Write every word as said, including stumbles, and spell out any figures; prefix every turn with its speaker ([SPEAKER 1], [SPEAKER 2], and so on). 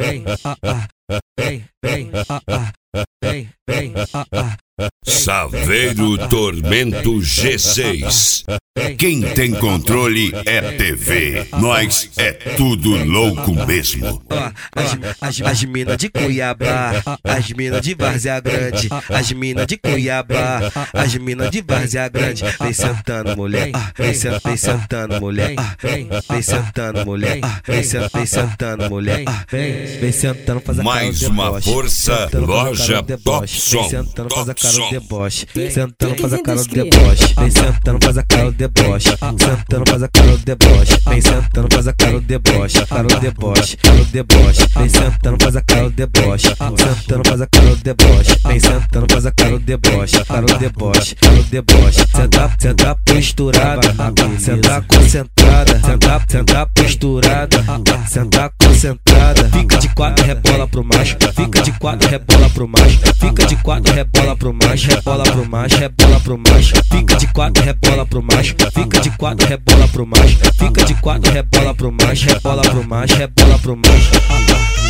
[SPEAKER 1] vem, ah, ah, vem, vem, ah, ah, vem, vem, ah, ah.
[SPEAKER 2] Saveiro Tormento G seis. Quem tem controle é T V. Nós é tudo louco mesmo.
[SPEAKER 1] As, as, as minas de Cuiabá, as minas de Várzea Grande, as minas de Cuiabá, as minas de Várzea Grande. Vem sentando, mulher, vem sentando, vem sentando, mulher, vem sentando, mulher, vem sentando, vem sentando, mulher, vem sentando, faz a cara
[SPEAKER 2] Mais uma força, loja Top Som.
[SPEAKER 1] Sentando, faz a cara do deboche, sentando, faz a cara do deboche, vem sentando, faz a cara do deboche, sentando, faz a cara do deboche, vem sentando, faz a cara do deboche, cara do deboche, cara do deboche, vem sentando, faz a cara do deboche, sentando, faz a cara do deboche, vem sentando, faz a cara do deboche, cara do deboche, cara do deboche, senta, senta posturada, senta concentrada, senta, senta posturada, senta concentrada, fica de quatro, rebola pro macho, fica de quatro, rebola pro macho, fica de quatro, rebola pro macho, rebola pro macho, rebola pro macho, fica de quatro, rebola pro macho, fica de quatro, rebola pro macho, fica de quatro, rebola pro macho, rebola pro macho, rebola pro macho.